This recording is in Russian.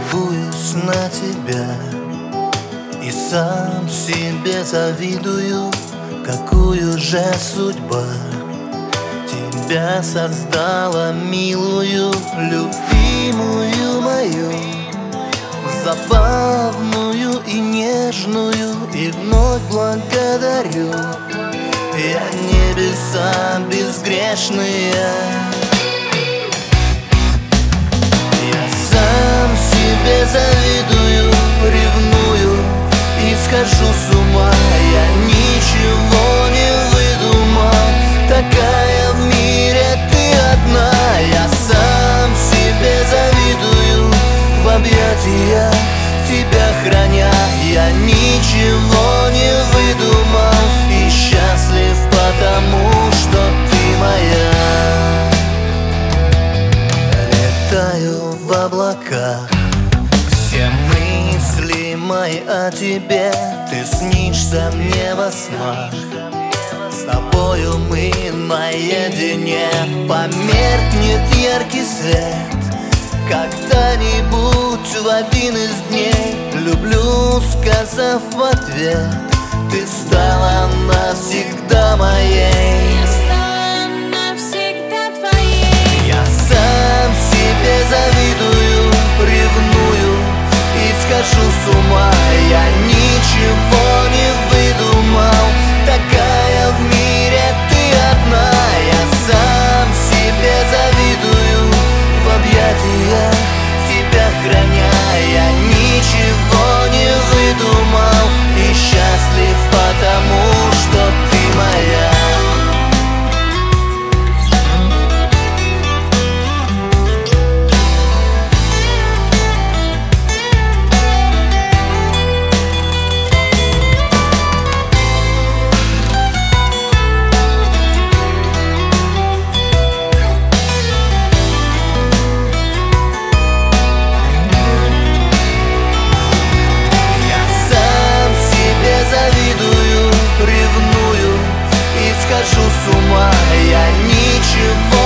любуюсь на тебя и сам себе завидую, какую же судьба тебя создала, милую, любимую мою, забавную и нежную, и вновь благодарю. Я небеса безгрешные, я сам себе завидую, ревную и схожу с ума. Я ничего не выдумал, такая в мире ты одна. Я сам себе завидую, в объятиях тебя храня. Я ничего не выдумал и счастлив, потому что ты моя. Летаю в облаках, все мысли мои о тебе, ты снишься мне во снах. С тобою мы наедине, померкнет яркий свет когда-нибудь в один из дней. Люблю, сказав в ответ, ты стала навсегда моей. Я стала навсегда твоей. Я сам себе завидую, ревную и схожу с ума. Я ничего не выдумал, такая в мире ты одна. Я сам себе завидую, в объятиях тебя храня. Я ничего не выдумал и счастлив, потому что ты моя. Ревную и схожу с ума. Я ничего